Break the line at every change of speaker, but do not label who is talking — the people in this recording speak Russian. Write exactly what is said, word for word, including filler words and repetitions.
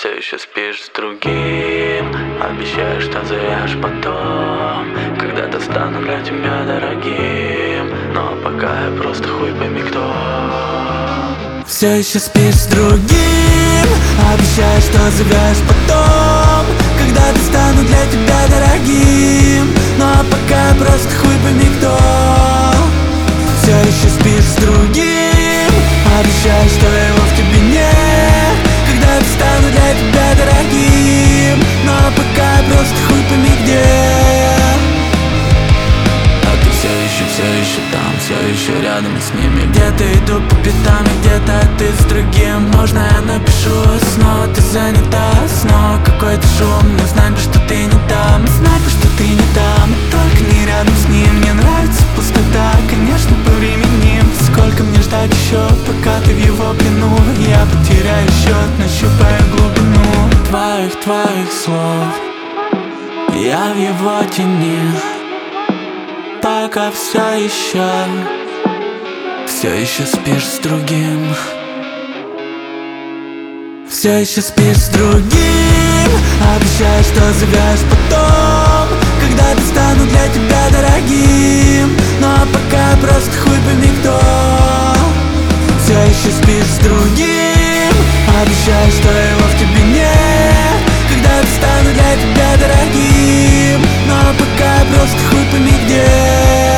Все еще спишь с другим, обещаешь, что зовешь потом. Когда-то стану для тебя дорогим, но пока я просто хуй пойми кто.
Все еще спишь с другим, обещаешь, что зовешь потом. Когда-то стану для тебя дорогим, но пока я просто хуй пойми кто. Все еще спишь с другим, обещаешь, что его в тебе нет. Когда-то стану для тебя дорогим, но пока я просто хуй пойми где. А ты все еще, все еще там, все еще рядом с ними. Где-то иду по пятам, и где-то ты с другим. Можно я напишу, снова ты занята. Снова какой-то шум, но знать бы, что ты не там. Знать бы, что ты не там, только не рядом с ним. Мне нравится пустота, конечно, повременим. Сколько мне ждать еще, пока ты в его плену? Я потеряю счет, нащупаю глубину твоих, твоих слов. Я в его тени, пока все еще, все еще спишь с другим. Все еще спишь с другим, обещаешь, что зовешь потом. Когда-то стану для тебя дорогим, но пока я просто хуй пойми кто. Все еще спишь с другим, обещаешь, что его в тебе нет. Когда-то стану для тебя дорогим, но пока я просто хуй пойми где.